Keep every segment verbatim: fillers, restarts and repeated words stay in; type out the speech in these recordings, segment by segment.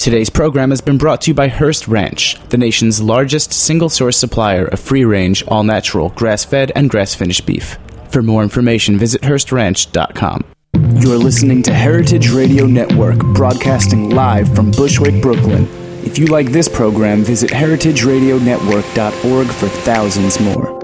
Today's program has been brought to you by Hearst Ranch, the nation's largest single-source supplier of free-range, all-natural, grass-fed, and grass-finished beef. For more information, visit Hearst Ranch dot com. You're listening to Heritage Radio Network, broadcasting live from Bushwick, Brooklyn. If you like this program, visit heritage radio network dot org for thousands more.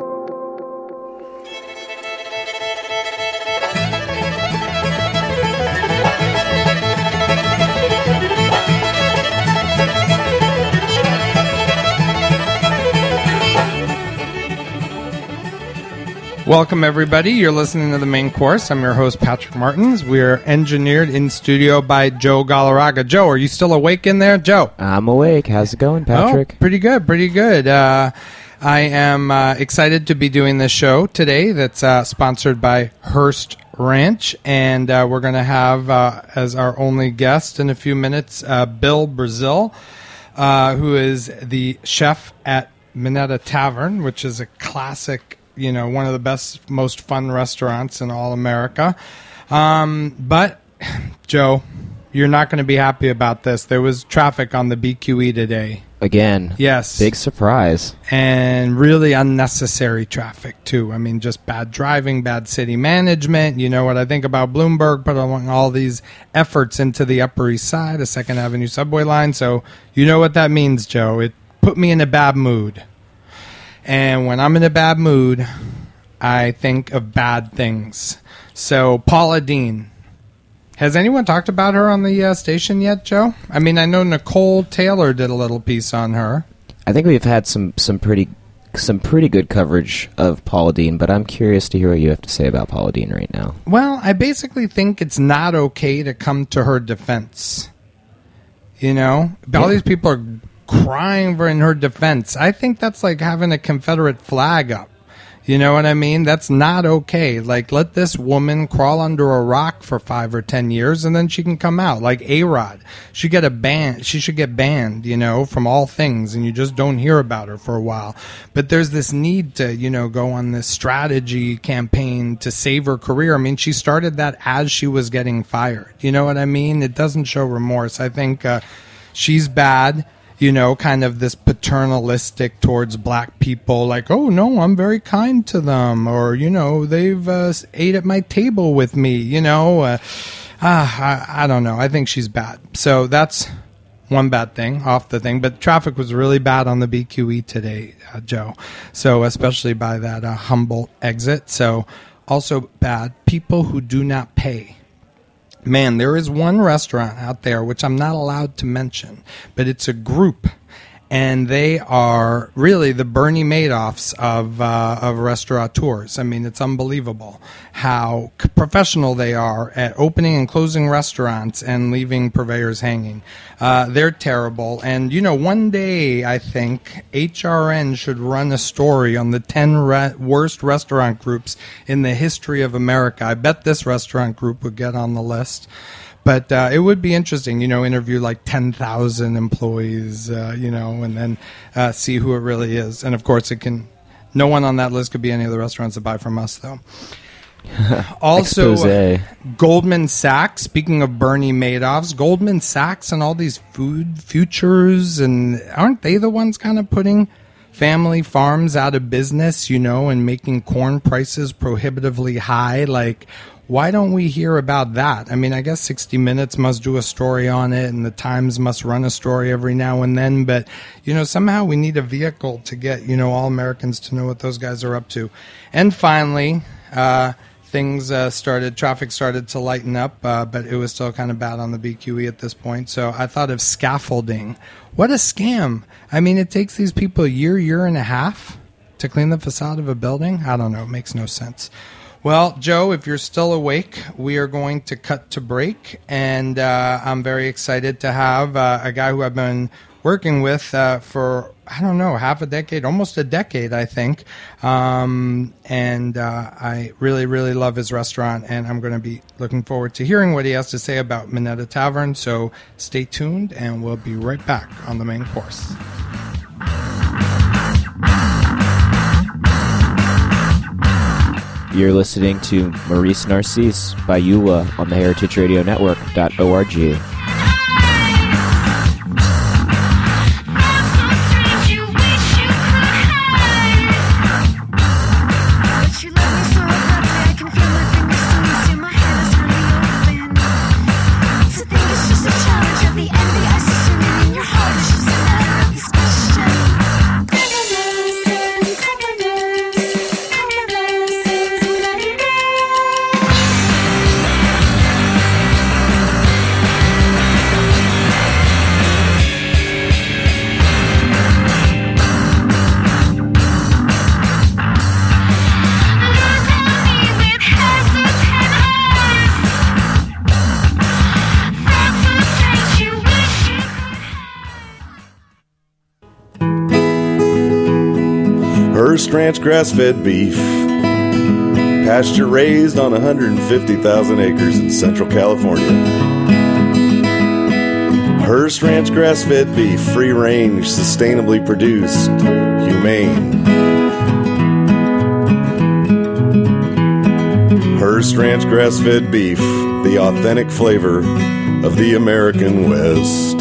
Welcome, everybody. You're listening to The Main Course. I'm your host, Patrick Martins. We're engineered in studio by Joe Galarraga. Joe, are you still awake in there? Joe? I'm awake. How's it going, Patrick? Oh, pretty good, pretty good. Uh, I am uh, excited to be doing this show today that's uh, sponsored by Hearst Ranch, and uh, we're going to have uh, as our only guest in a few minutes uh, Bill Brazil, uh, who is the chef at Minetta Tavern, which is a classic, you know, one of the best, most fun restaurants in all America. Um, but, Joe, you're not going to be happy about this. There was traffic on the B Q E today. Again. Yes. Big surprise. And really unnecessary traffic, too. I mean, just bad driving, bad city management. You know what I think about Bloomberg, putting all these efforts into the Upper East Side, a Second Avenue subway line. So you know what that means, Joe. It put me in a bad mood. And when I'm in a bad mood, I think of bad things. So, Paula Deen. Has anyone talked about her on the uh, station yet, Joe? I mean, I know Nicole Taylor did a little piece on her. I think we've had some, some pretty some pretty good coverage of Paula Deen, but I'm curious to hear what you have to say about Paula Deen right now. Well, I basically think it's not okay to come to her defense. You know? Yeah. All these people are crying for in her defense. I think that's like having a Confederate flag up. You know what I mean? That's not okay. Like, let this woman crawl under a rock for five or ten years, and then she can come out. Like A-Rod, she get a ban. She should get banned, you know, from all things, and you just don't hear about her for a while. But there's this need to, you know, go on this strategy campaign to save her career. I mean, she started that as she was getting fired. You know what I mean? It doesn't show remorse. I think uh, she's bad. You know, kind of this paternalistic towards black people, like, oh, no, I'm very kind to them. Or, you know, they've uh, ate at my table with me, you know. Uh, ah, I, I don't know. I think she's bad. So that's one bad thing off the thing. But traffic was really bad on the B Q E today, uh, Joe. So especially by that uh, Humboldt exit. So also bad, people who do not pay. Man, there is one restaurant out there which I'm not allowed to mention, but it's a group, and they are really the Bernie Madoffs of uh, of restaurateurs. I mean, it's unbelievable how c- professional they are at opening and closing restaurants and leaving purveyors hanging. Uh, they're terrible. And, you know, one day I think H R N should run a story on the ten re- worst restaurant groups in the history of America. I bet this restaurant group would get on the list. But uh, it would be interesting, you know, interview like ten thousand employees, uh, you know, and then uh, see who it really is. And, of course, it can. No one on that list could be any of the restaurants that buy from us, though. Also, uh, Goldman Sachs, speaking of Bernie Madoffs, Goldman Sachs and all these food futures, and aren't they the ones kind of putting family farms out of business, you know, and making corn prices prohibitively high? Like, why don't we hear about that? I mean, I guess sixty minutes must do a story on it, and the Times must run a story every now and then. But, you know, somehow we need a vehicle to get, you know, all Americans to know what those guys are up to. And finally, uh, things uh, started, traffic started to lighten up, uh, but it was still kind of bad on the B Q E at this point. So I thought of scaffolding. What a scam. I mean, it takes these people a year, year and a half to clean the facade of a building. I don't know. It makes no sense. Well, Joe, if you're still awake, we are going to cut to break, and uh, I'm very excited to have uh, a guy who I've been working with uh, for, I don't know, half a decade, almost a decade, I think, um, and uh, I really, really love his restaurant, and I'm going to be looking forward to hearing what he has to say about Minetta Tavern, so stay tuned, and we'll be right back on The Main Course. You're listening to Maurice Narcisse by Eula on the heritage radio network dot org. Hearst Ranch grass-fed beef, pasture raised on one hundred fifty thousand acres in Central California. Hearst Ranch grass-fed beef, free range, sustainably produced, humane. Hearst Ranch grass-fed beef, the authentic flavor of the American West.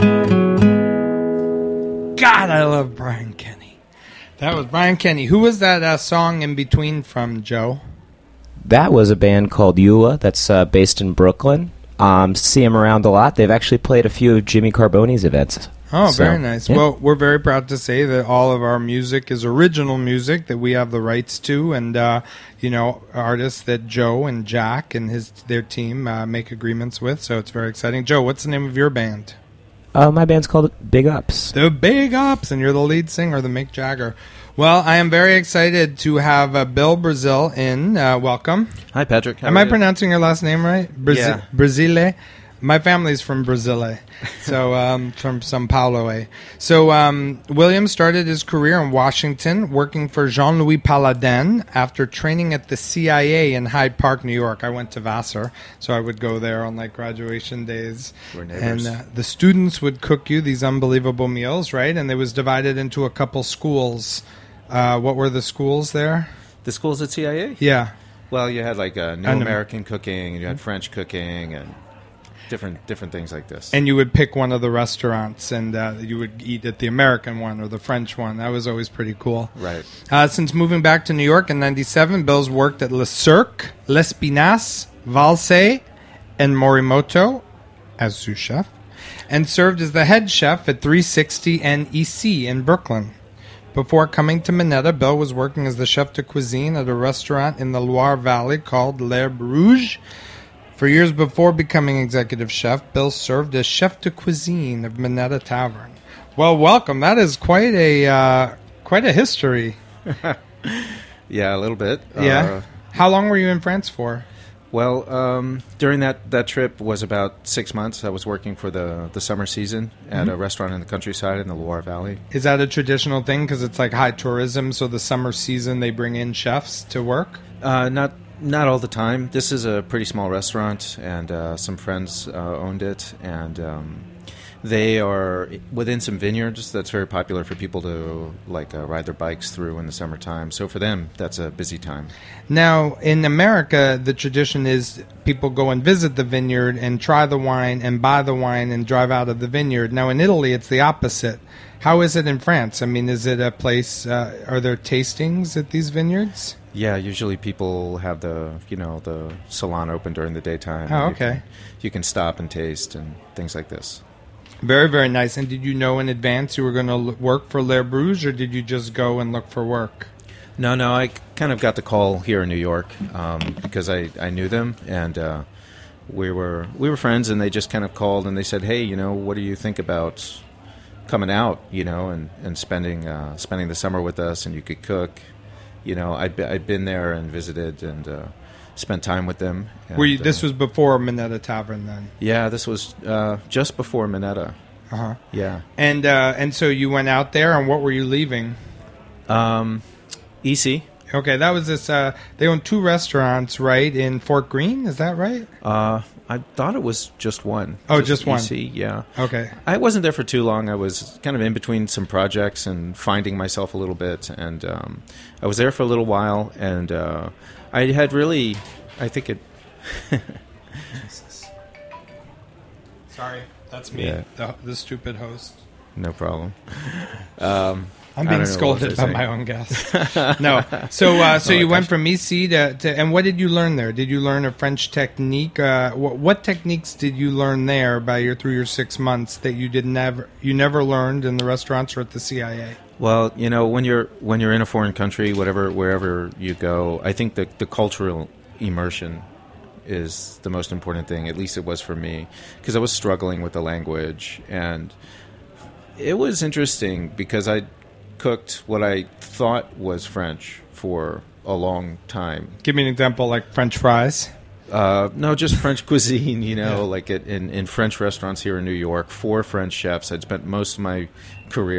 God, I love Brian Kenny. That was Brian Kenny. Who was that uh, song in between from, Joe? That was a band called Eula that's uh, based in Brooklyn. Um, see them around a lot. They've actually played a few of Jimmy Carbone's events. Oh, So, very nice. yeah. Well, we're very proud to say that all of our music is original music that we have the rights to, and uh, you know, artists that Joe and Jack and his their team uh, make agreements with. So it's very exciting. Joe, what's the name of your band? Uh, my band's called Big Ups. The Big Ups, and you're the lead singer, the Mick Jagger. Well, I am very excited to have uh, Bill Brazil in. Uh, welcome. Hi, Patrick. How Am are I you? pronouncing your last name right? Brazi- Yeah. Brasile. My family's from Brasile, so um, from São Paulo. Eh? So um, William started his career in Washington, working for Jean-Louis Paladin after training at the C I A in Hyde Park, New York. I went to Vassar, so I would go there on like graduation days, We're neighbors. and uh, the students would cook you these unbelievable meals, right? And it was divided into a couple schools. Uh, what were the schools there? The schools at C I A? Yeah. Well, you had like uh, New And- American cooking, and you had French cooking, and different different things like this. And you would pick one of the restaurants, and uh, you would eat at the American one or the French one. That was always pretty cool. Right. Uh, since moving back to New York in ninety-seven, Bill's worked at Le Cirque, L'Espinasse, Valse, and Morimoto as sous chef, and served as the head chef at three sixty and E C in Brooklyn. Before coming to Minetta, Bill was working as the chef de cuisine at a restaurant in the Loire Valley called L'Herbe Rouge. For years before becoming executive chef, Bill served as chef de cuisine of Minetta Tavern. Well, welcome. That is quite a uh, quite a history. Yeah, a little bit. Yeah. Uh, How long were you in France for? well, um, during that, that trip was about six months. I was working for the, the summer season at Mm-hmm. a restaurant in the countryside in the Loire Valley. Is that a traditional thing? Because it's like high tourism, so the summer season they bring in chefs to work? Uh, not not all the time. This is a pretty small restaurant, and uh, some friends uh, owned it, and um, they are within some vineyards that's very popular for people to like uh, ride their bikes through in the summertime. So for them, that's a busy time. Now, in America, the tradition is people go and visit the vineyard and try the wine and buy the wine and drive out of the vineyard. Now, in Italy, it's the opposite. How is it in France? I mean, is it a place, uh, are there tastings at these vineyards? Yeah, usually people have the you know the salon open during the daytime. Oh, You okay. can, you can stop and taste and things like this. Very, very nice. And did you know in advance you were going to work for Le Bruges, or did you just go and look for work? No, no, I kind of got the call here in New York um, because I, I knew them, and uh, we were we were friends, and they just kind of called and they said, hey, you know, what do you think about coming out, you know, and and spending uh, spending the summer with us, and you could cook. You know, I'd, be, I'd been there and visited and uh, spent time with them. And, Were you, this uh, was before Minetta Tavern then? yeah, this was uh, just before Minetta. Uh-huh. Yeah. And, uh, and so you went out there, and what were you leaving? Um, E C. Okay, that was this, uh, they own two restaurants, right, in Fort Greene, is that right? Uh, I thought it was just one. Oh, just one. E C, yeah. Okay. I wasn't there for too long. I was kind of in between some projects and finding myself a little bit. And um, I was there for a little while, and uh, I had really, I think it. Sorry, that's me, Yeah. the, the stupid host. No problem. Um, I'm I being don't know, what scolded was by I saying? my own guest. No. So uh, so Oh, you went gosh. from E C to, to... And what did you learn there? Did you learn a French technique? Uh, what, what techniques did you learn there by your through your six months that you did never you never learned in the restaurants or at the C I A? Well, you know, when you're when you're in a foreign country, whatever wherever you go, I think the the cultural immersion is the most important thing. At least it was for me, because I was struggling with the language, and it was interesting because I cooked what I thought was French for a long time. Give me an example, like French fries. Uh, no, just French cuisine, you know, Yeah. like it, in, in French restaurants here in New York, for French chefs. I'd spent most of my career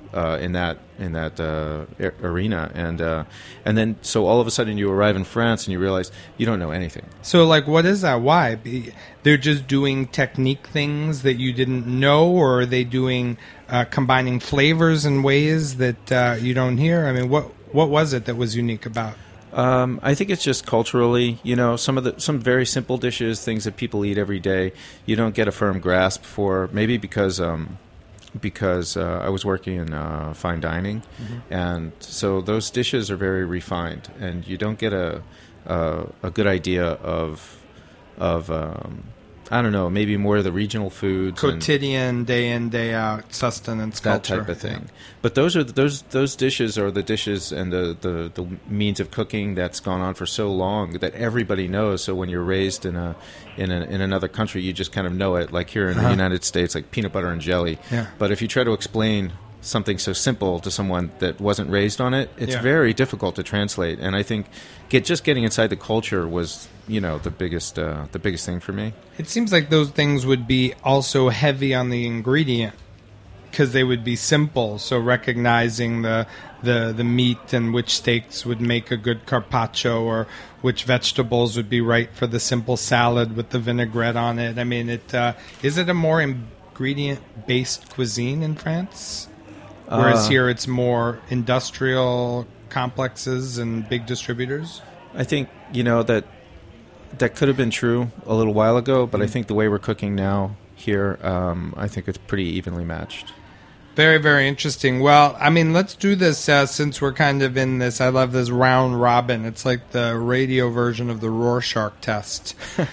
uh, in that in that uh, a- arena, and uh, and then so all of a sudden you arrive in France and you realize you don't know anything. So, like, what is that? Why? Be- They're just doing technique things that you didn't know, or are they doing uh, combining flavors in ways that uh, you don't hear? I mean, what what was it that was unique about? Um, I think it's just culturally, you know, some of the some very simple dishes, things that people eat every day, you don't get a firm grasp for. Maybe because um, because uh, I was working in uh, fine dining, mm-hmm. and so those dishes are very refined, and you don't get a a, a good idea of of um, I don't know, maybe more of the regional foods, quotidian, day in, day out sustenance that culture. type of thing. Yeah. But those are those those dishes are the dishes and the, the, the means of cooking that's gone on for so long that everybody knows. So when you're raised in a in a, in another country, you just kind of know it. Like here in uh-huh. the United States, like peanut butter and jelly. Yeah. But if you try to explain something so simple to someone that wasn't raised on it, it's yeah. very difficult to translate. And I think get just getting inside the culture was, you know, the biggest uh, the biggest thing for me. It seems like those things would be also heavy on the ingredient because they would be simple. So recognizing the the the meat and which steaks would make a good carpaccio, or which vegetables would be right for the simple salad with the vinaigrette on it. I mean, it uh, is it a more ingredient based cuisine in France? Whereas uh, here it's more industrial complexes and big distributors? I think, you know, that that could have been true a little while ago, but mm-hmm. I think the way we're cooking now here, um, I think it's pretty evenly matched. Very, very interesting. Well, I mean, let's do this uh, since we're kind of in this. I love this round robin. It's like the radio version of the Rorschach test.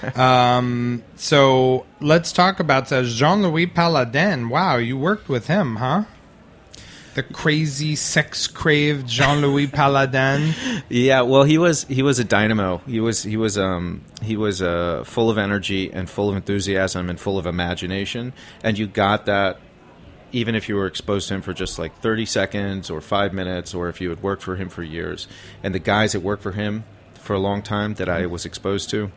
um, so let's talk about uh, Jean-Louis Palladin. Wow, you worked with him, huh? The crazy, sex-craved Jean-Louis Palladin. Yeah, well, he was he was a dynamo. He was he was um he was uh, full of energy and full of enthusiasm and full of imagination, and you got that even if you were exposed to him for just like thirty seconds or five minutes, or if you had worked for him for years. And the guys that worked for him for a long time that I was exposed to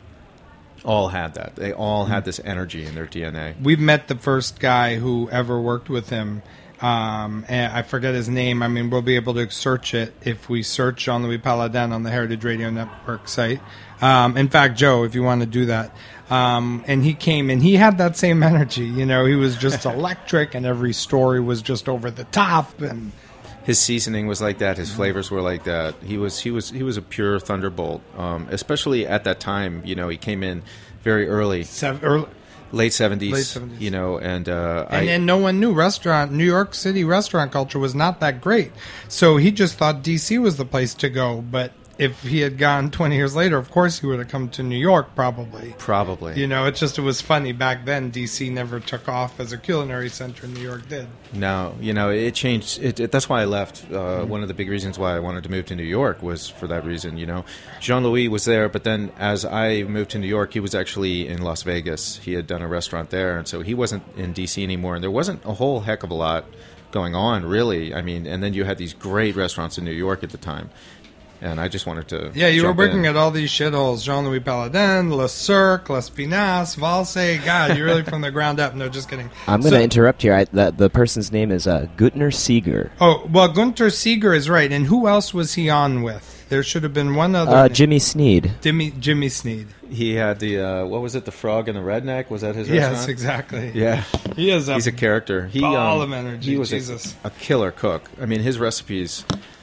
all had that. They all had this energy in their D N A. We've met the first guy who ever worked with him. Um, and I forget his name. I mean, we'll be able to search it if we search Jean-Louis Palladin on the Heritage Radio Network site. Um, in fact, Joe, if you want to do that. Um, and he came and he had that same energy. You know, he was just electric, and every story was just over the top. And his seasoning was like that. His flavors were like that. He was he was he was a pure thunderbolt. Um, especially at that time, you know, he came in very early. Seven, early Late seventies, Late seventies, you know, and uh, and, I, and no one knew restaurant New York City restaurant culture was not that great, so he just thought D C was the place to go. But if he had gone twenty years later, of course he would have come to New York, probably. Probably. You know, it's just it was funny back then. D C never took off as a culinary center. New York did. No, you know, it changed. It, it, that's why I left. Uh, mm-hmm. One of the big reasons why I wanted to move to New York was for that reason. You know, Jean-Louis was there, but then as I moved to New York, he was actually in Las Vegas. He had done a restaurant there, and so he wasn't in D C anymore. And there wasn't a whole heck of a lot going on, really. I mean, and then you had these great restaurants in New York at the time. And I just wanted to. Yeah, you were working in. at all these shitholes: Jean-Louis Palladin, Le Cirque, Les Pinasse, Valse. God, you're really from the ground up. No, just kidding. I'm going to so, interrupt here. I, the, the person's name is uh, Günther Seeger. Oh, well, Günther Seeger is right. And who else was he on with? There should have been one other. Uh, Jimmy Sneed. Jimmy, Jimmy Sneed. He had the, uh, what was it, the Frog and the Redneck? Was that his yes, restaurant? Yes, exactly. Yeah. He is a He's a character. He, ball um, of energy. He was Jesus. A, a killer cook. I mean, his recipes.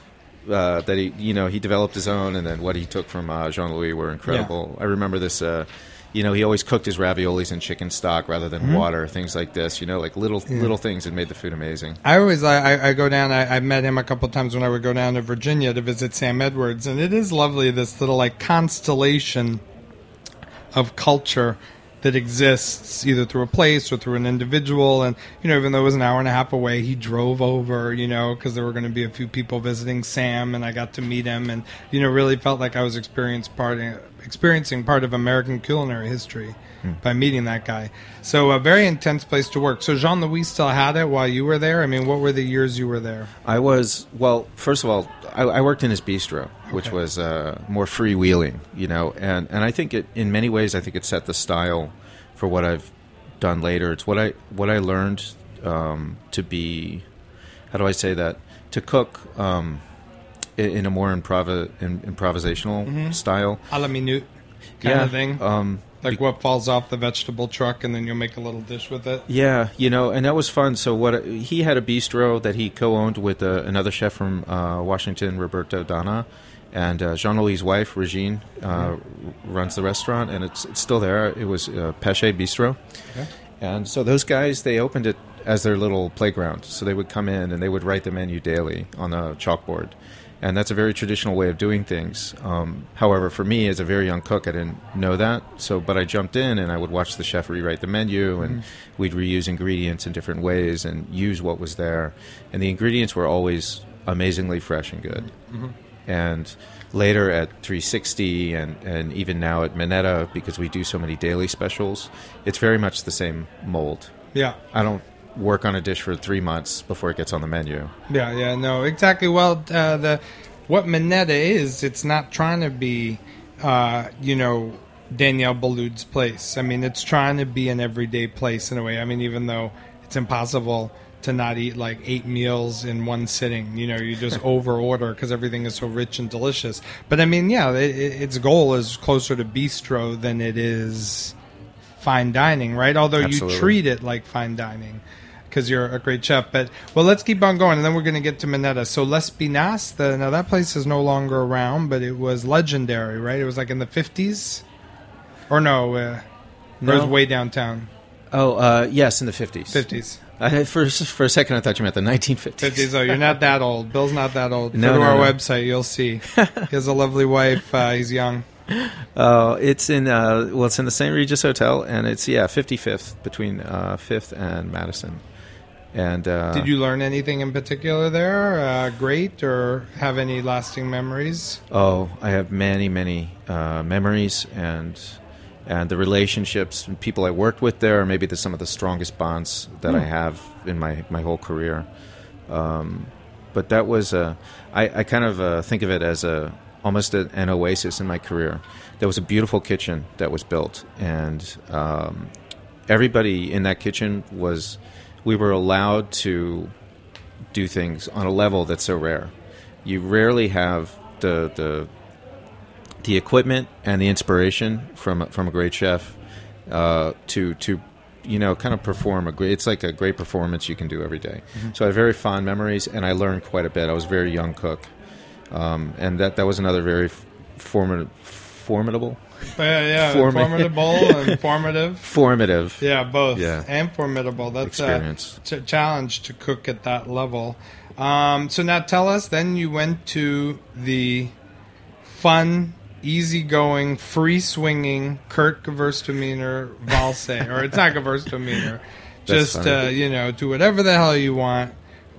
Uh, that he, you know, he developed his own, and then what he took from uh, Jean-Louis were incredible. Yeah. I remember this. Uh, you know, he always cooked his raviolis in chicken stock rather than mm-hmm. water, things like this. You know, like little yeah. little things that made the food amazing. I always, I, I go down. I, I met him a couple times when I would go down to Virginia to visit Sam Edwards, and it is lovely. This little like constellation of culture that exists either through a place or through an individual. And, you know, even though it was an hour and a half away, he drove over, you know, because there were going to be a few people visiting Sam, and I got to meet him, and, you know, really felt like I was experiencing part, experiencing part of American culinary history hmm. by meeting that guy. So a very intense place to work. So Jean-Louis still had it while you were there? I mean, what were the years you were there? I was, well, first of all, I, I worked in his bistro, which okay. was uh, more freewheeling, you know, and, and I think it, in many ways, I think it set the style for what I've done later. It's what I what I learned um, to be, how how do I say that? To cook um, in, in a more improv- in, improvisational Mhm. style. A la minute kind Yeah, of thing. Um, Like what falls off the vegetable truck, and then you'll make a little dish with it. Yeah, you know, and that was fun. So what he had a bistro that he co-owned with uh, another chef from uh, Washington, Roberto Donna, and uh, Jean-Louis's wife, Regine, uh, runs the restaurant, and it's, it's still there. It was uh, Peche Bistro. Okay. And so those guys, they opened it as their little playground. So they would come in and they would write the menu daily on a chalkboard. And that's a very traditional way of doing things. Um, however, for me, as a very young cook, I didn't know that. So, but I jumped in and I would watch the chef rewrite the menu, and mm-hmm. we'd reuse ingredients in different ways and use what was there. And the ingredients were always amazingly fresh and good. Mm-hmm. And later at three sixty and, and even now at Minetta, because we do so many daily specials, it's very much the same mold. Yeah. I don't work on a dish for three months before it gets on the menu. Yeah, yeah, no, exactly. Well, uh, the what Minetta is, it's not trying to be, uh, you know, Danielle Boulud's place. I mean, it's trying to be an everyday place in a way. I mean, even though it's impossible to not eat like eight meals in one sitting, you know, you just over order because everything is so rich and delicious. But I mean, yeah, it, its goal is closer to bistro than it is fine dining, right? Although Absolutely. You treat it like fine dining, because you're a great chef. But, well, let's keep on going, and then we're going to get to Minetta. So L'Espinasse, the, now that place is no longer around, but it was legendary, right? It was like in the fifties? Or no, uh, No. it was way downtown. Oh, uh, yes, in the fifties. fifties. I, for, for a second, I thought you meant the nineteen fifties. fifties, oh, you're not that old. Bill's not that old. No, Go to no, our no. website, you'll see. He has a lovely wife. Uh, he's young. Oh, it's in uh, well, it's in the Saint Regis Hotel, and it's yeah, fifty-fifth between uh, Fifth and Madison. And uh, Did you learn anything in particular there? Uh, great, or have any lasting memories? Oh, I have many, many uh, memories, and and the relationships and people I worked with there are maybe the, some of the strongest bonds that Hmm. I have in my, my whole career. Um, but that was a, I, I kind of uh, think of it as a almost a, an oasis in my career. There was a beautiful kitchen that was built, and um, everybody in that kitchen was, we were allowed to do things on a level that's so rare. You rarely have the the the equipment and the inspiration from from a great chef uh, to to you know kind of perform a great. It's like a great performance you can do every day. Mm-hmm. So I have very fond memories, and I learned quite a bit. I was a very young cook, um, and that that was another very formative formidable. Uh, yeah, Formi- formidable and formative. Formative. Yeah, both. Yeah. And formidable. That's Experience. a ch- challenge to cook at that level. Um, so now tell us, then you went to the fun, easygoing, free-swinging Kurt Gewürztraminer Valse. Or it's not Gewürztraminer. That's Just, funny. uh, you know, do whatever the hell you want.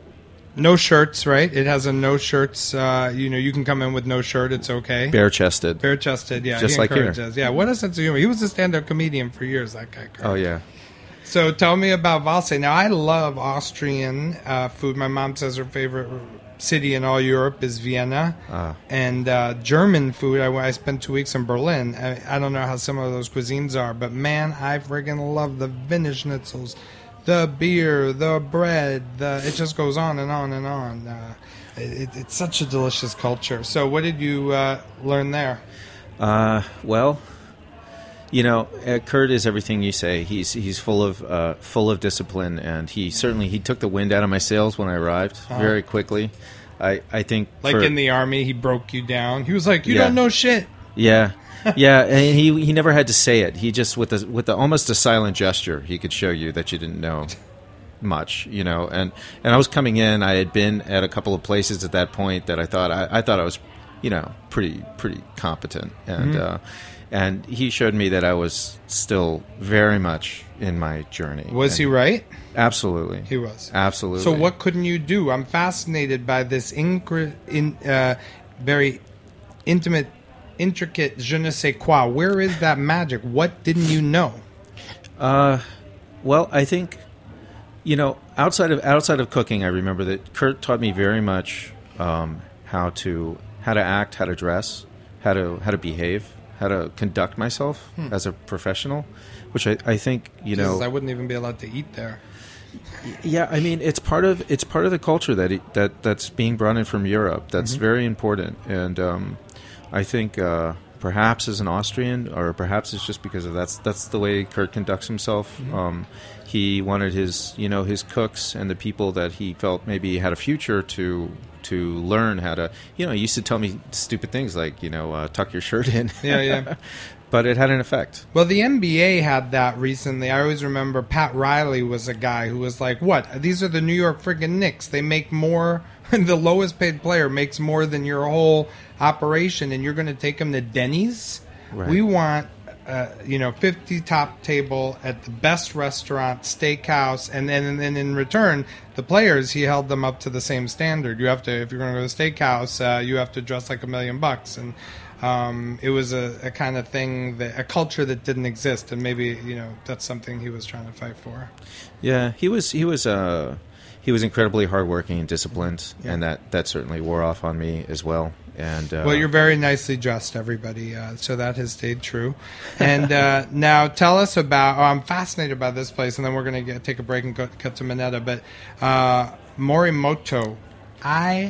No shirts, right? It has a no shirts. Uh, you know, you can come in with no shirt. It's okay. Bare chested. Bare chested, yeah. Just he like here. encourages. Yeah, what a sense of humor. He was a stand-up comedian for years, that guy. Kurt. Oh yeah. So tell me about Valse. Now, I love Austrian uh, food. My mom says her favorite city in all Europe is Vienna. Ah. And uh, German food, I, I spent two weeks in Berlin. I, I don't know how similar those cuisines are, but man, I friggin' love the Wiener schnitzels, the beer, the bread. The, it just goes on and on and on. Uh, it, it's such a delicious culture. So what did you uh, learn there? Uh, well, you know, uh, Kurt is everything you say. He's he's full of uh, full of discipline, and he certainly he took the wind out of my sails when I arrived Uh-huh. very quickly. I I think Like for- in the army, he broke you down. He was like, you Yeah. don't know shit. yeah. Yeah, and he he never had to say it. He just with the with the almost a silent gesture, he could show you that you didn't know much, you know. And, and I was coming in. I had been at a couple of places at that point that I thought I, I thought I was, you know, pretty pretty competent. And Mm-hmm. uh, and he showed me that I was still very much in my journey. Was And he right? Absolutely, He was. absolutely. So what couldn't you do? I'm fascinated by this incre- in, uh, very intimate, intricate je ne sais quoi. Where is that magic? What didn't you know? Uh, well, I think, you know, outside of outside of cooking, I remember that Kurt taught me very much um, how to how to act, how to dress, how to how to behave, how to conduct myself Hmm. as a professional, which I, I think you Jesus, know. I wouldn't even be allowed to eat there. Yeah, I mean, it's part of it's part of the culture that it, that that's being brought in from Europe. That's Mm-hmm. very important, and um, I think uh, perhaps as an Austrian, or perhaps it's just because of that's that's the way Kurt conducts himself. Mm-hmm. Um, he wanted his you know his cooks and the people that he felt maybe had a future to to learn how to you know he used to tell me stupid things like you know uh, tuck your shirt in. Yeah, yeah. But it had an effect. Well, the N B A had that recently. I always remember Pat Riley was a guy who was like, what? These are the New York friggin' Knicks. They make more, the lowest paid player makes more than your whole operation, and you're going to take them to Denny's? Right. We want, uh, you know, fifty top table at the best restaurant, steakhouse, and then and, and in return, the players, he held them up to the same standard. You have to, if you're going to go to the steakhouse, uh, you have to dress like a million bucks. And Um, it was a, a kind of thing, that, a culture that didn't exist, and maybe you know that's something he was trying to fight for. Yeah, he was he was uh, he was incredibly hardworking and disciplined, Yeah. and that, that certainly wore off on me as well. And uh, Well, you're very nicely dressed, everybody, uh, so that has stayed true. And uh, now tell us about. Oh, I'm fascinated by this place, and then we're going to take a break and go, cut to Minetta. But uh, Morimoto, I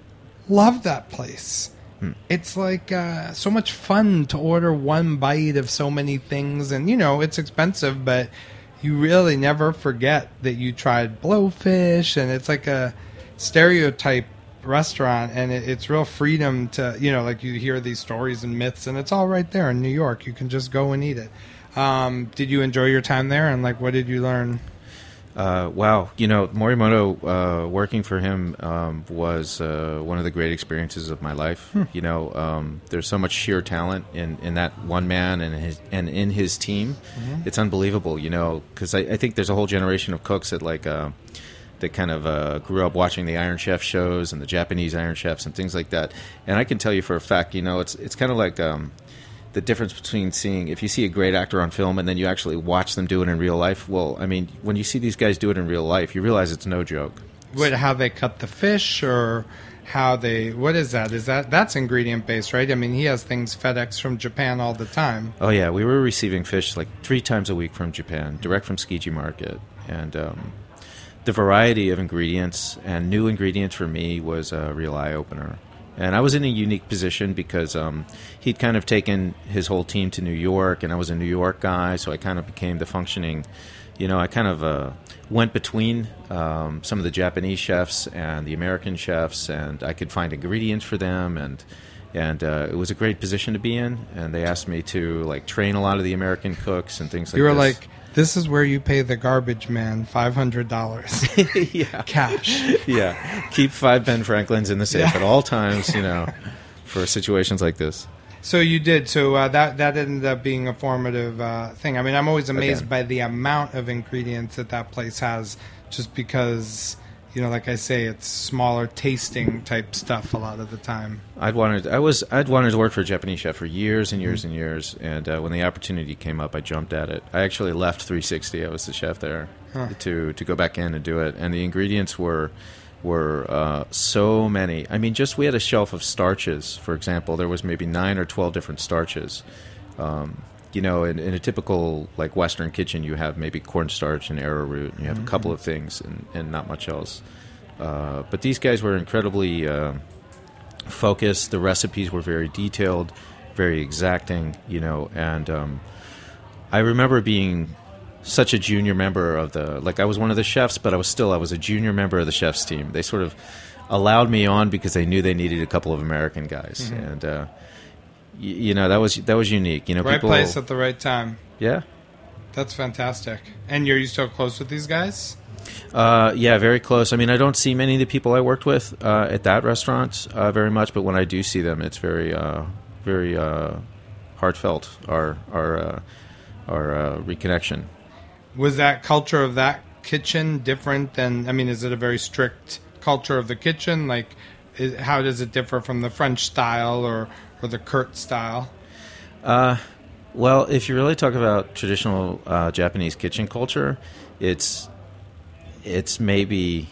love that place. It's like uh, so much fun to order one bite of so many things. And, you know, it's expensive, but you really never forget that you tried blowfish. And it's like a stereotype restaurant. And it, it's real freedom to, you know, like you hear these stories and myths. And it's all right there in New York. You can just go and eat it. Um, did you enjoy your time there? And, like, what did you learn? Uh, wow, you know, Morimoto, uh, working for him um, was uh, one of the great experiences of my life. Hmm. You know, um, there's so much sheer talent in, in that one man and his and in his team. Mm-hmm. It's unbelievable, you know, because I, I think there's a whole generation of cooks that like uh, that kind of uh, grew up watching the Iron Chef shows and the Japanese Iron Chefs and things like that. And I can tell you for a fact, you know, it's it's kind of like. Um, the difference between seeing, if you see a great actor on film and then you actually watch them do it in real life, well, I mean, when you see these guys do it in real life, you realize it's no joke. What, how they cut the fish, or how they, what is that? Is that, that's ingredient based, right? I mean, he has things FedEx from Japan all the time. Oh, yeah, we were receiving fish like three times a week from Japan, direct from Tsukiji Market. And um, the variety of ingredients and new ingredients for me was a real eye-opener. And I was in a unique position because um, he'd kind of taken his whole team to New York, and I was a New York guy, so I kind of became the functioning, you know, I kind of uh, went between um, some of the Japanese chefs and the American chefs, and I could find ingredients for them, and and uh, it was a great position to be in. And they asked me to like train a lot of the American cooks and things like that. You were this. like, this is where you pay the garbage man five hundred dollars yeah. cash. Yeah, keep five Ben Franklins in the safe Yeah. at all times, you know, for situations like this. So you did. So uh, that that ended up being a formative uh, thing. I mean, I'm always amazed Again. by the amount of ingredients that that place has, just because, you know, like I say, it's smaller tasting type stuff a lot of the time. I'd wanted, I was, I'd wanted to work for a Japanese chef for years and years and years, and uh, when the opportunity came up, I jumped at it. I actually left three sixty. I was the chef there Huh. to to go back in and do it, and the ingredients were were uh, so many. I mean, just we had a shelf of starches, for example. There was maybe nine or twelve different starches. Um, you know, in, in a typical like Western kitchen, you have maybe cornstarch and arrowroot, and you have a couple of things, and, and not much else. Uh, but these guys were incredibly uh, focused. The recipes were very detailed, very exacting. You know, and um, I remember being such a junior member of the, like I was one of the chefs, but I was still, I was a junior member of the chef's team. They sort of allowed me on because they knew they needed a couple of American guys. Mm-hmm. And, uh, y- you know, that was, that was unique. You know, Right people, place at the right time. Yeah. That's fantastic. And you're you still close with these guys? Uh, yeah, very close. I mean, I don't see many of the people I worked with uh, at that restaurant uh, very much, but when I do see them, it's very, uh, very uh, heartfelt, our, our, uh, our uh, reconnection. Was that culture of that kitchen different than, I mean, is it a very strict culture of the kitchen? Like, is, how does it differ from the French style or, or the Kurt style? Uh, well, if you really talk about traditional uh, Japanese kitchen culture, it's it's maybe...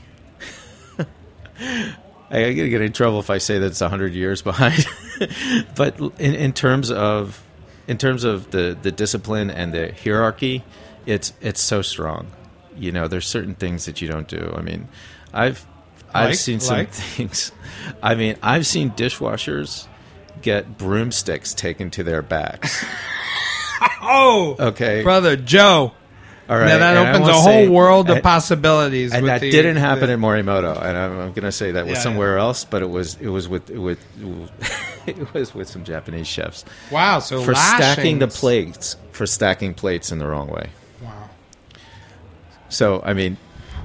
I'm going to get in trouble if I say that it's one hundred years behind. But in, in terms of in terms of the, the discipline and the hierarchy, it's it's so strong. you know, there's certain things that you don't do. I mean, I've I've Like- seen some like? things. I mean, I've seen dishwashers get broomsticks taken to their backs. Oh, Okay, brother Joe. all right. Now that and I opens will a whole say- world of and- possibilities. And with that the- didn't happen the- in Morimoto, and I'm, I'm going to say that was Yeah, somewhere else, but it was it was with with it was with some Japanese chefs Wow, so for stacking the lashings. plates for stacking plates in the wrong way. Wow. So I mean,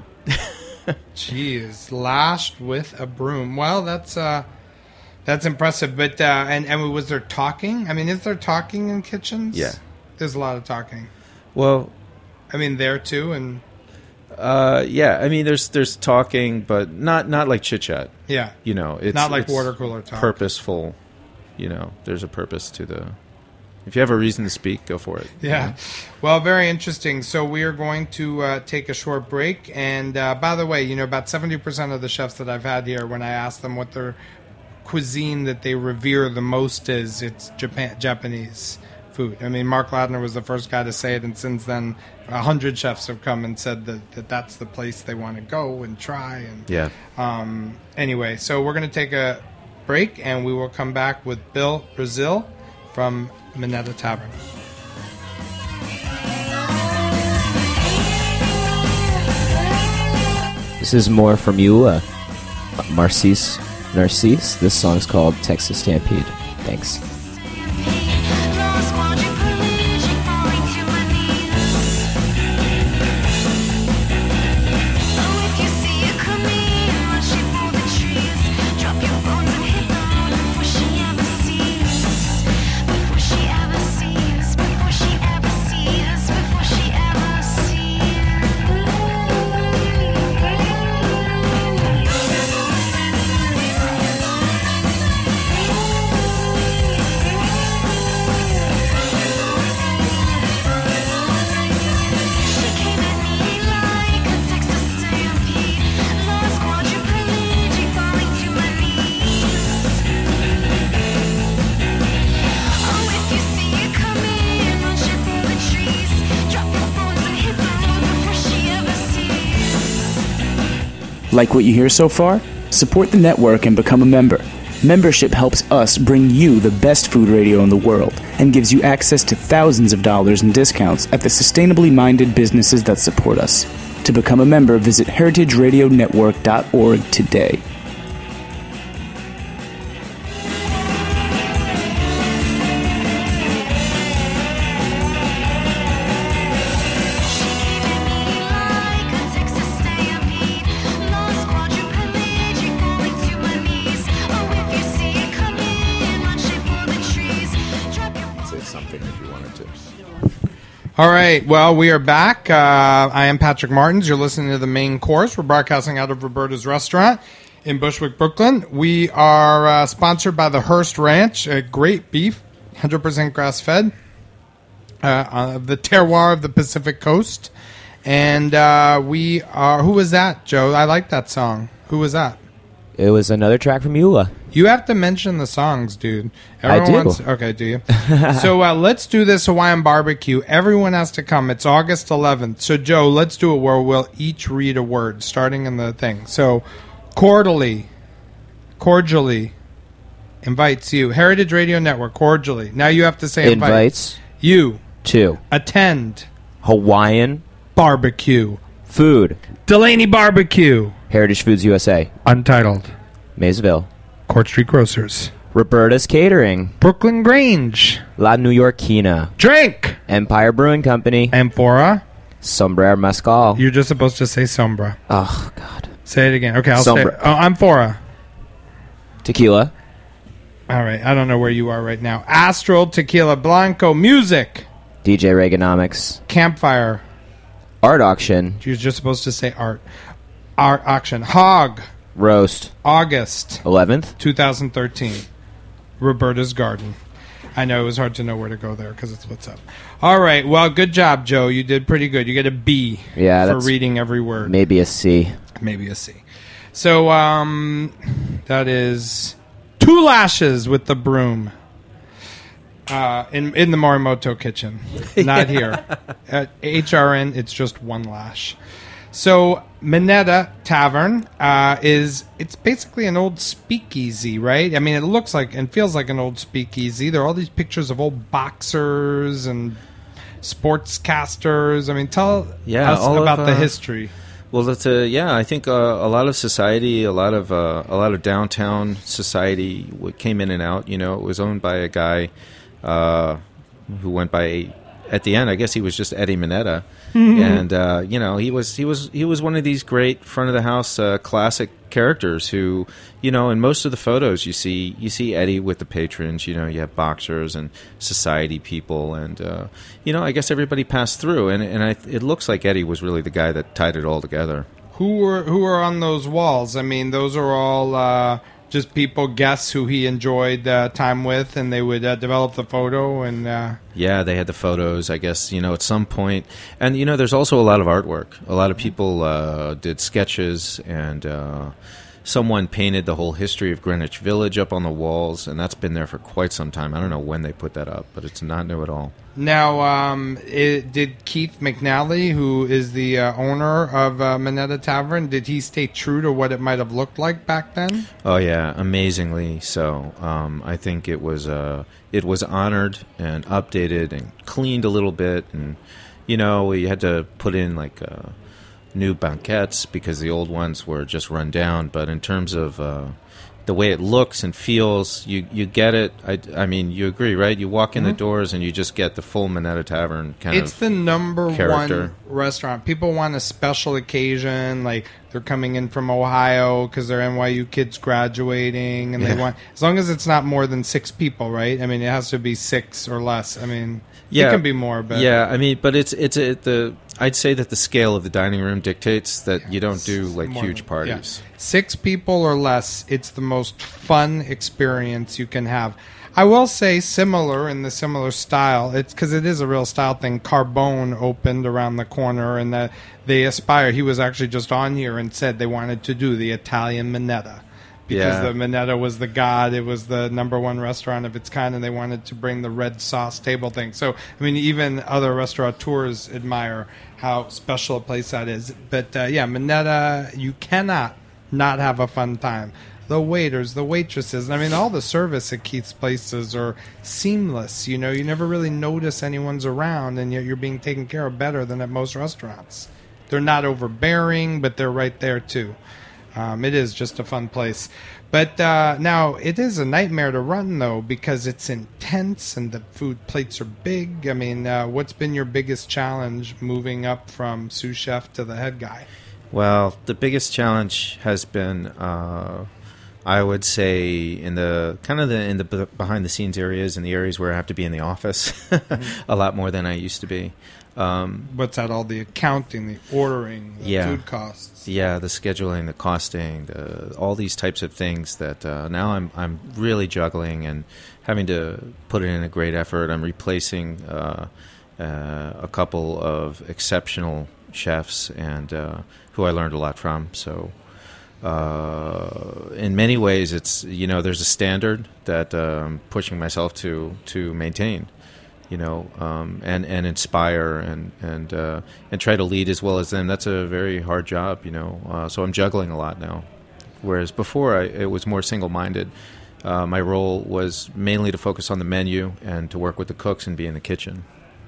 Jeez, lashed with a broom. Well, that's uh, that's impressive. But uh, and and was there talking? I mean, is there talking in kitchens? Yeah. There's a lot of talking. well, I mean, there too, and uh, yeah. I mean, there's there's talking, but not not like chit chat. yeah, You know, it's not like it's water cooler talk. purposeful. You know, there's a purpose to the. If you have a reason to speak, go for it. Yeah. Well, very interesting. So we are going to uh, take a short break. And uh, by the way, you know, about seventy percent of the chefs that I've had here, when I ask them what their cuisine that they revere the most is, it's Japan Japanese food. I mean, Mark Ladner was the first guy to say it, and since then, a hundred chefs have come and said that, that that's the place they want to go and try. And Yeah. um, anyway, so we're going to take a break, and we will come back with Bill Brazil from Minetta Tavern. This is more from you, uh, Marcis Narcisse. This song's called Texas Stampede. Thanks. Lost quadriplegic, falling to my knees. Oh, if you see her coming, rushing for the trees, drop your phones and hit the road before she ever sees. Before she ever sees. Before she ever sees. Before she ever sees. She came at me like a Texas stampede. Lost quadriplegic, falling to my knees. Oh, if you see it coming, rushing for the trees, drop your phones and hit the road before she ever sees. Like what you hear so far? Support the network and become a member. Membership helps us bring you the best food radio in the world and gives you access to thousands of dollars in discounts at the sustainably minded businesses that support us. To become a member, visit heritage radio network dot org today. She came at me like a Texas stampede. Lost quadriplegic, falling to my knees. Oh, if you see it coming, rushing for the trees, drop your Say something if you wanted to. All right. Well, we are back. Uh, I am Patrick Martins. You're listening to the main course. We're broadcasting out of Roberta's Restaurant in Bushwick, Brooklyn. We are uh, sponsored by the Hearst Ranch. Uh, great beef, one hundred percent grass-fed, uh, uh, the terroir of the Pacific Coast. And uh, we are... Who was that, Joe? I like that song. Who was that? It was another track from Eula. You have to mention the songs, dude. I do. Wants, okay, do you? So uh, let's do this Hawaiian barbecue. Everyone has to come. It's August eleventh. So, Joe, let's do it where we'll each read a word, starting in the thing. So, cordially, cordially invites you. Heritage Radio Network, cordially. Now you have to say invites. Invites You to attend Hawaiian barbecue. food. Delaney Barbecue. Heritage Foods U S A. Untitled. Maysville. Court Street Grocers. Roberta's Catering. Brooklyn Grange. La New Yorkina. Drink. Empire Brewing Company. Amphora. Sombrero Mescal. You're just supposed to say Sombra. Oh, God. Say it again. Okay, I'll say Sombra. it. Oh, Amphora. Tequila. All right, I don't know where you are right now. Astral, Tequila Blanco, Music, D J Reaganomics. Campfire. Art Auction. You're just supposed to say art. Art Auction. Hog, Roast. August eleventh. twenty thirteen. Roberta's Garden. I know it was hard to know where to go there because it's what's up. All right, well, good job, Joe. You did pretty good. You get a B Yeah, for that's reading every word. Maybe a C. Maybe a C. So, um, that is Two Lashes with the Broom. Uh, in in the Morimoto kitchen, not here. At H R N, it's just one lash. So Minetta Tavern uh, is it's basically an old speakeasy, right? I mean, it looks like and feels like an old speakeasy. There are all these pictures of old boxers and sportscasters. I mean, tell Yeah, us all of, about the uh, history. Well, that's a, yeah, I think uh, a lot of society, a lot of uh, a lot of downtown society w- came in and out. You know, it was owned by a guy uh, who went by. At the end, I guess he was just Eddie Minetta, and uh, you know, he was he was he was one of these great front of the house uh, classic characters who, you know, in most of the photos you see you see Eddie with the patrons. You know, you have boxers and society people, and uh, you know, I guess everybody passed through, and and I, it looks like Eddie was really the guy that tied it all together. Who were who were on those walls? I mean, those are all uh, just people guess who he enjoyed uh, time with, and they would uh, develop the photo and. Uh, Yeah, they had the photos, I guess, you know, at some point. And, you know, there's also a lot of artwork. A lot of people uh, did sketches, and uh, someone painted the whole history of Greenwich Village up on the walls, and that's been there for quite some time. I don't know when they put that up, but it's not new at all. Now, um, it, did Keith McNally, who is the uh, owner of uh, Minetta Tavern, did he stay true to what it might have looked like back then? Oh, yeah, amazingly so. Um, I think it was uh, it was honored and updated and cleaned a little bit. And, you know, we had to put in, like, uh, new banquettes because the old ones were just run down. But in terms of uh, the way it looks and feels, you, you get it. I, I mean, you agree, right? You walk in Mm-hmm. the doors and you just get the full Minetta Tavern kind It's of the number character. one restaurant. People want a special occasion, like they're coming in from Ohio because they're N Y U kids graduating, and they Yeah. want as long as it's not more than six people, right? I mean, it has to be six or less. I mean, Yeah. it can be more, but Yeah, I mean, but it's it's a, the I'd say that the scale of the dining room dictates that you don't do like more huge than- parties. yeah. Six people or less, it's the most fun experience you can have. I will say similar in the similar style. It's because it is a real style thing. Carbone opened around the corner, and that they aspire. He was actually just on here and said they wanted to do the Italian Minetta because Yeah. the Minetta was the god. It was the number one restaurant of its kind, and they wanted to bring the red sauce table thing. So, I mean, even other restaurateurs admire how special a place that is. But uh, yeah, Minetta, you cannot not have a fun time. The waiters, the waitresses, I mean, all the service at Keith's places are seamless. You know, you never really notice anyone's around, and yet you're being taken care of better than at most restaurants. They're not overbearing, but they're right there too. Um, it is just a fun place. But uh, now, it is a nightmare to run, though, because it's intense and the food plates are big. I mean, uh, what's been your biggest challenge moving up from sous chef to the head guy? Well, the biggest challenge has been, uh, I would say, in the kind of the in the b- behind the scenes areas, in the areas where I have to be in the office, a lot more than I used to be. Um, What's that? All the accounting, the ordering, the Yeah. food costs. Yeah, the scheduling, the costing, the, all these types of things that uh, now I'm I'm really juggling and having to put in a great effort. I'm replacing uh, uh, a couple of exceptional chefs and uh, who I learned a lot from. So uh, in many ways, it's you know there's a standard that uh, I'm pushing myself to to maintain. You know, um, and and inspire and and uh, and try to lead as well as them. That's a very hard job, you know. Uh, so I'm juggling a lot now, whereas before I, it was more single-minded. Uh, my role was mainly to focus on the menu and to work with the cooks and be in the kitchen.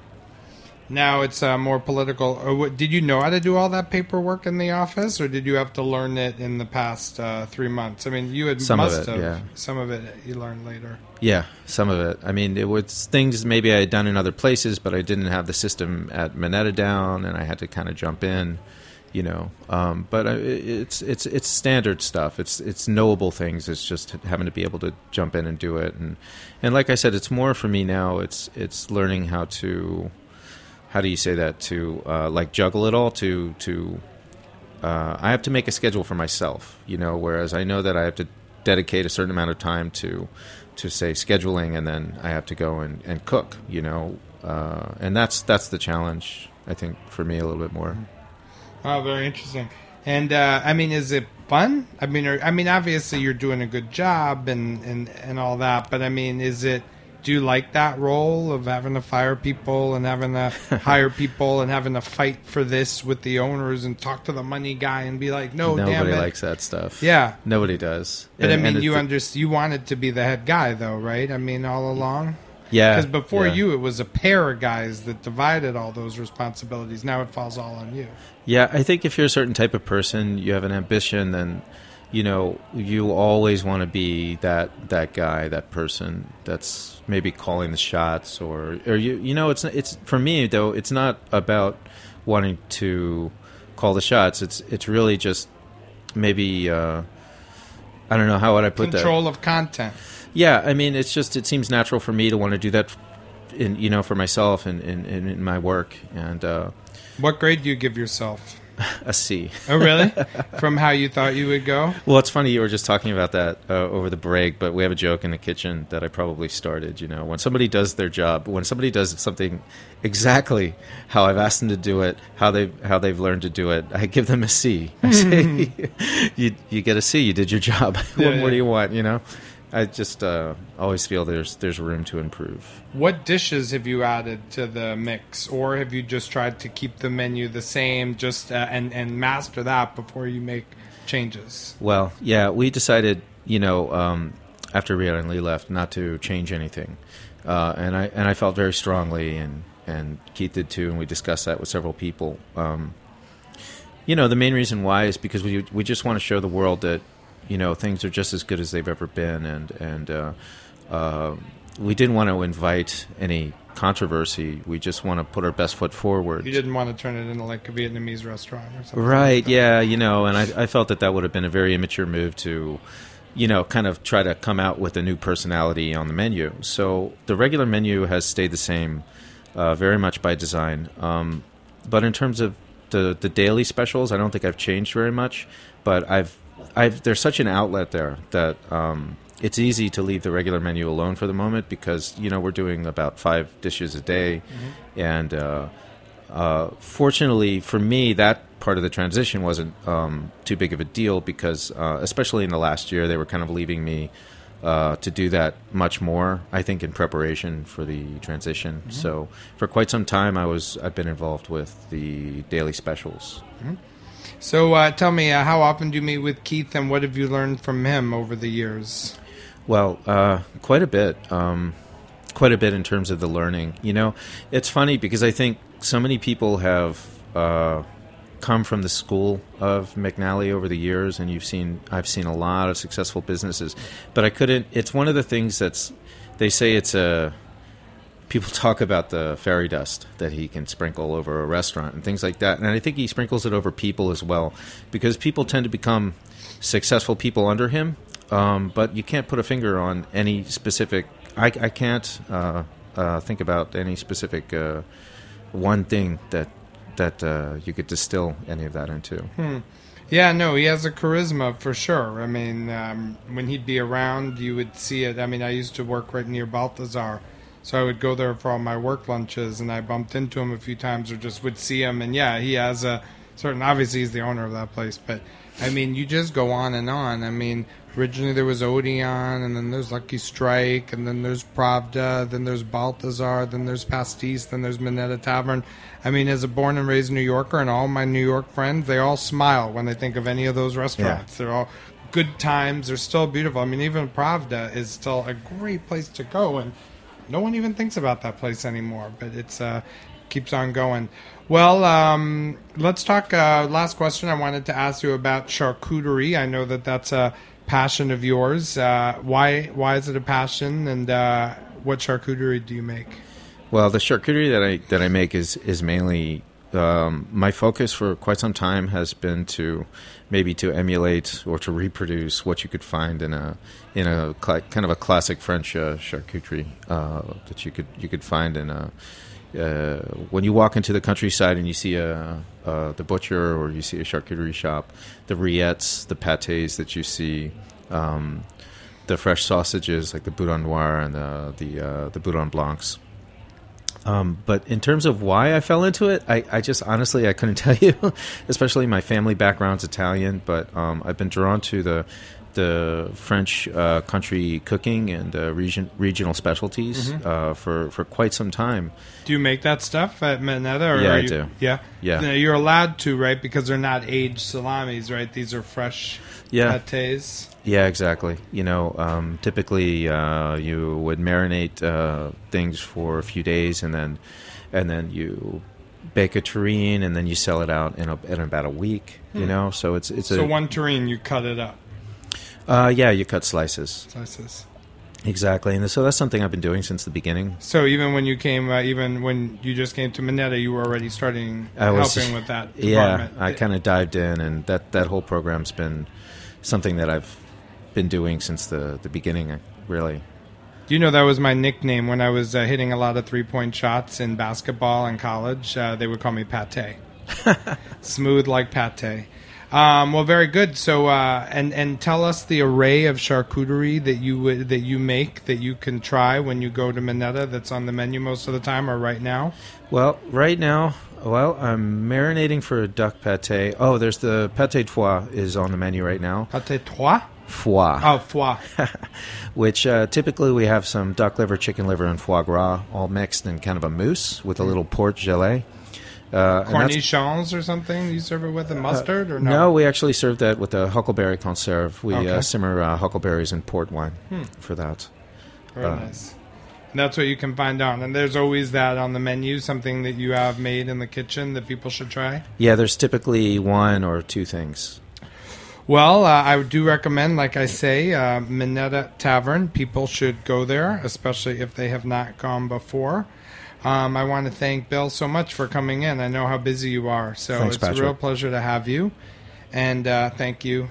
Now it's uh, more political. Or what, did you know how to do all that paperwork in the office, or did you have to learn it in the past uh, three months? I mean, you had Some of must it, have. yeah. Some of it you learned later. Yeah, some of it. I mean, it was things maybe I had done in other places, but I didn't have the system at Minetta down, and I had to kind of jump in, you know. Um, but I- it's it's it's standard stuff. It's it's knowable things. It's just having to be able to jump in and do it. And and like I said, it's more for me now. It's it's learning how to, how do you say that, to uh, like juggle it all. To to uh, I have to make a schedule for myself, you know. Whereas I know that I have to dedicate a certain amount of time to. to say scheduling, and then I have to go and, and cook, you know, uh, and that's that's the challenge, I think, for me a little bit more. Oh, very interesting. And uh, I mean, is it fun? I mean, are, I mean, obviously you're doing a good job and, and, and all that, but I mean, is it Do you like that role of having to fire people and having to hire people and having to fight for this with the owners and talk to the money guy and be like, no, damn Nobody it. likes that stuff. Yeah. Nobody does. But And- I mean, and you it's- under- you wanted to be the head guy, though, right? I mean, all along? Yeah. Because before yeah. you, it was a pair of guys that divided all those responsibilities. Now it falls all on you. Yeah, I think if you're a certain type of person, you have an ambition, then, you know, you always want to be that that guy, that person that's maybe calling the shots, or or you you know, it's it's for me though, it's not about wanting to call the shots. It's it's really just maybe uh, I don't know how would I put that. Control of content. Yeah, I mean, it's just it seems natural for me to want to do that, in you know, for myself and in, in, in my work, and uh, What grade do you give yourself? a C. Oh, really? From how you thought you would go? Well, it's funny you were just talking about that uh, over the break, but we have a joke in the kitchen that I probably started. You know, when somebody does their job, when somebody does something exactly how I've asked them to do it, how they how they've learned to do it, I give them a C. I say, you you get a C. You did your job. what Yeah, more do yeah. you want? You know, I just uh, always feel there's there's room to improve. What dishes have you added to the mix, or have you just tried to keep the menu the same, just uh, and and master that before you make changes? Well, yeah, we decided, you know, um, after Rhiannon and Lee left, not to change anything, uh, and I and I felt very strongly, and, and Keith did too, and we discussed that with several people. Um, you know, the main reason why is because we we just want to show the world that, you know, things are just as good as they've ever been, and and uh, uh, we didn't want to invite any controversy. We just want to put our best foot forward. You didn't want to turn it into like a Vietnamese restaurant or something. Right, like that. yeah, you know, and I, I felt that that would have been a very immature move to, you know, kind of try to come out with a new personality on the menu. So the regular menu has stayed the same, uh, very much by design. Um, but in terms of the, the daily specials, I don't think I've changed very much. But I've, I've there's such an outlet there that um, it's easy to leave the regular menu alone for the moment because, you know, we're doing about five dishes a day. Mm-hmm. And uh, uh, fortunately for me, that part of the transition wasn't um, too big of a deal because, uh, especially in the last year, they were kind of leaving me uh, to do that much more, I think, in preparation for the transition. Mm-hmm. So for quite some time, I was, I've been involved with the daily specials. Mm-hmm. So uh, tell me, uh, how often do you meet with Keith, and what have you learned from him over the years? Well, uh, quite a bit. Um, quite a bit in terms of the learning. You know, it's funny because I think so many people have uh, come from the school of McNally over the years, and you've seen, I've seen a lot of successful businesses. But I couldn't, it's one of the things that's, they say it's a, people talk about the fairy dust that he can sprinkle over a restaurant and things like that. And I think he sprinkles it over people as well, because people tend to become successful people under him. Um, but you can't put a finger on any specific, I, I can't uh, uh, think about any specific uh, one thing that that uh, you could distill any of that into. Hmm. Yeah, no, he has a charisma for sure. I mean, um, when he'd be around, you would see it. I mean, I used to work right near Balthazar, so I would go there for all my work lunches, and I bumped into him a few times or just would see him. And yeah, he has a certain, obviously he's the owner of that place, but I mean, you just go on and on. I mean, originally there was Odeon, and then there's Lucky Strike, and then there's Pravda, then there's Balthazar, then there's Pastis, then there's Minetta Tavern. I mean, as a born and raised New Yorker, and all my New York friends, they all smile when they think of any of those restaurants. Yeah. They're all good times. They're still beautiful. I mean, even Pravda is still a great place to go, and no one even thinks about that place anymore, but it's uh, keeps on going. Well, um, let's talk. Uh, last question I wanted to ask you about charcuterie. I know that that's a passion of yours. Uh, why why is it a passion, and uh, what charcuterie do you make? Well, the charcuterie that I that I make is is mainly um, my focus for quite some time has been to maybe to emulate or to reproduce what you could find in a in a cl- kind of a classic French uh, charcuterie uh, that you could you could find in a. Uh, when you walk into the countryside and you see a, uh, the butcher or you see a charcuterie shop, the rillettes, the pâtés that you see, um, the fresh sausages like the boudin noir and the the, uh, the boudin blancs. Um, but in terms of why I fell into it, I, I just honestly I couldn't tell you. Especially my family background's Italian, but um, I've been drawn to the the French uh, country cooking and uh, region regional specialties Mm-hmm. uh, for for quite some time. Do you make that stuff at Minetta? Or Yeah, are I you, do. Yeah? Yeah. Now, you're allowed to, right? Because they're not aged salamis, right? These are fresh Yeah. pâtés. Yeah, exactly. You know, um, typically uh, you would marinate uh, things for a few days, and then and then you bake a terrine, and then you sell it out in, a, in about a week. You know, so it's it's Hmm. So a one terrine, you cut it up. uh, yeah, you cut slices. Slices. Exactly, and so that's something I've been doing since the beginning. So even when you came, uh, even when you just came to Minetta, you were already starting I was- helping with that Yeah, department. I kind of dived in, and that, that whole program's been something that I've been doing since the, the beginning, uh, really. You know, that was my nickname when I was uh, hitting a lot of three-point shots in basketball in college. Uh, they would call me Pate. Smooth like pate. Um, well, very good. So, uh, and and tell us the array of charcuterie that you would that you make that you can try when you go to Minetta. That's on the menu most of the time, or right now. Well, right now, well, I'm marinating for a duck pate. Oh, there's the pate de foie is on the menu right now. Pate trois. Foie. Oh, foie. Which uh, typically we have some duck liver, chicken liver, and foie gras all mixed in kind of a mousse with a little port gelée. Uh, and that's- Cornichons or something. You serve it with a mustard or no? No, we actually serve that with a huckleberry conserve. We Okay. uh, simmer uh, huckleberries in port wine for that. Very uh, nice. And that's what you can find on. And there's always that on the menu, something that you have made in the kitchen that people should try. Yeah, there's typically one or two things. Well, uh, I do recommend, like I say, uh, Minetta Tavern. People should go there, especially if they have not gone before. Um, I want to thank Bill so much for coming in. I know how busy you are, so Thanks, it's a Patrick. real pleasure to have you. And uh, thank you,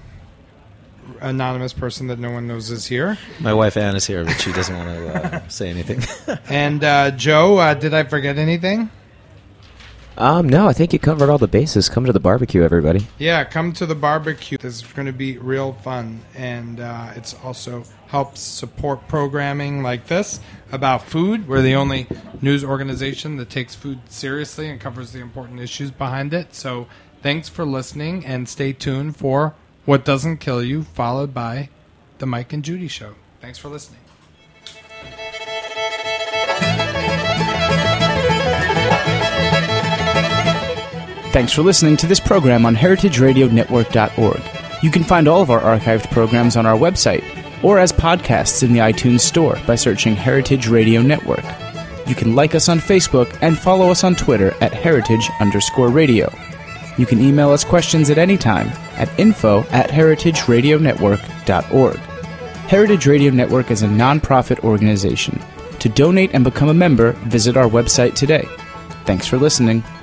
anonymous person that no one knows is here. My wife Ann is here, but she doesn't want to uh, say anything. And uh, Joe, uh, did I forget anything? Um, no, I think you covered all the bases. Come to the barbecue, everybody. Yeah, come to the barbecue. This is going to be real fun, and uh, it's also helps support programming like this about food. We're the only news organization that takes food seriously and covers the important issues behind it. So thanks for listening, and stay tuned for What Doesn't Kill You, followed by The Mike and Judy Show. Thanks for listening. Thanks for listening to this program on heritage radio network dot org. You can find all of our archived programs on our website or as podcasts in the iTunes Store by searching Heritage Radio Network. You can like us on Facebook and follow us on Twitter at heritage underscore radio. You can email us questions at any time at info at heritage radio network dot org. Heritage Radio Network is a non-profit organization. To donate and become a member, visit our website today. Thanks for listening.